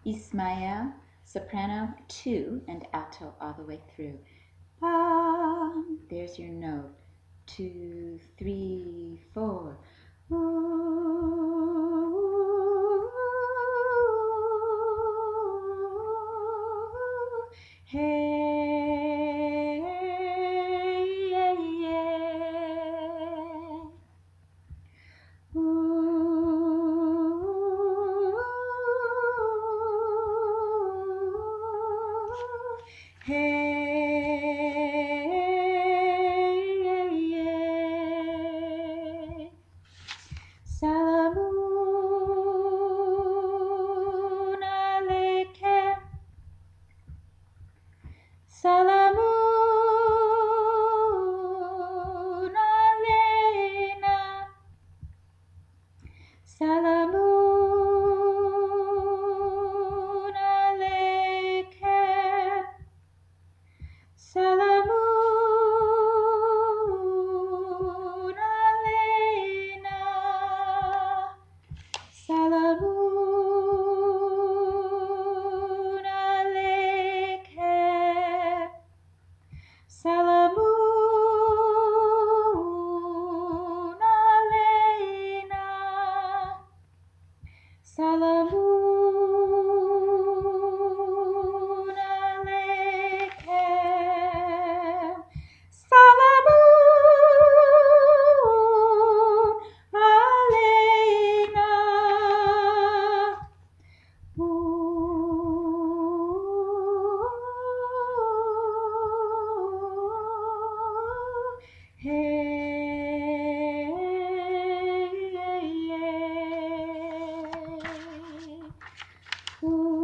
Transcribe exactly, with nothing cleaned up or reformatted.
Ismael, soprano two and alto all the way through. Ba, there's your note. Two, three, four. Ooh, hey, yeah, yeah. Ooh, hey, yeah, yeah. Salamun alaikum. Salamun alaina. Salamun alaikum. Salamun alaina. Salamun alaikum. Salamun alaina. Salamun alaikum. Salamun alaina. Ooh, hey, yeah, yeah. Ooh.